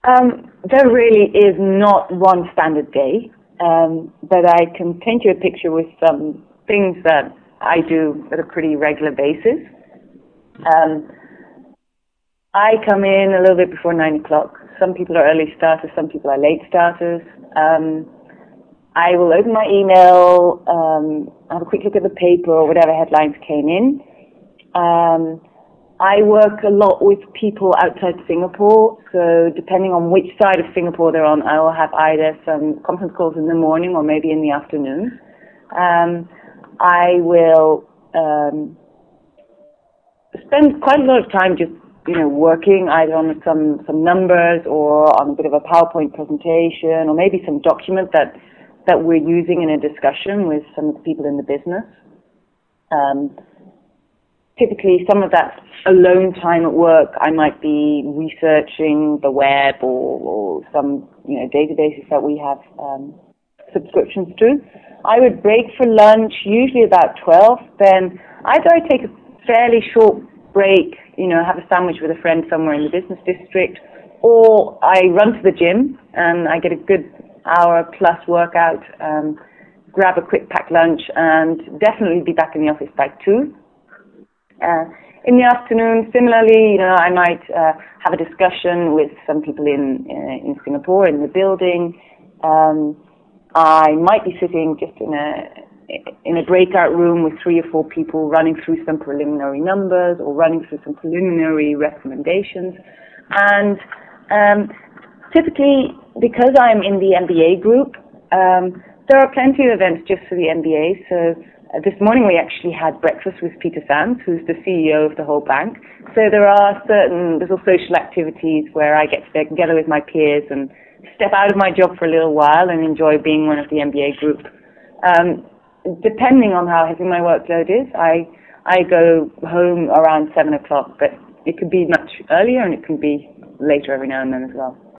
There really is not one standard day, but I can paint you a picture with some things that I do at a pretty regular basis. Um, I come in a little bit before 9 o'clock. Some people are early starters, some people are late starters. Um, I will open my email, have a quick look at the paper or whatever headlines came in. Um, I work a lot with people outside Singapore, so depending on which side of Singapore they're on, I will have either some conference calls in the morning or maybe in the afternoon. I will spend quite a lot of time just, working either on some numbers or on a bit of a PowerPoint presentation or maybe some document that we're using in a discussion with some of the people in the business. Typically, some of that alone time at work, I might be researching the web or some databases that we have subscriptions to. I would break for lunch, usually about 12. Then either I take a fairly short break, have a sandwich with a friend somewhere in the business district, or I run to the gym and I get a good hour plus workout, grab a quick packed lunch, and definitely be back in the office by 2. In the afternoon, similarly, I might have a discussion with some people in Singapore in the building. I might be sitting just in a breakout room with 3 or 4 people running through some preliminary numbers or running through some preliminary recommendations. And typically, because I'm in the MBA group, there are plenty of events just for the MBA. So this morning we actually had breakfast with Peter Sands, who's the CEO of the whole bank. So there are certain little social activities where I get together with my peers and step out of my job for a little while and enjoy being one of the MBA group. Depending on how heavy my workload is, I go home around 7 o'clock, but it could be much earlier and it can be later every now and then as well.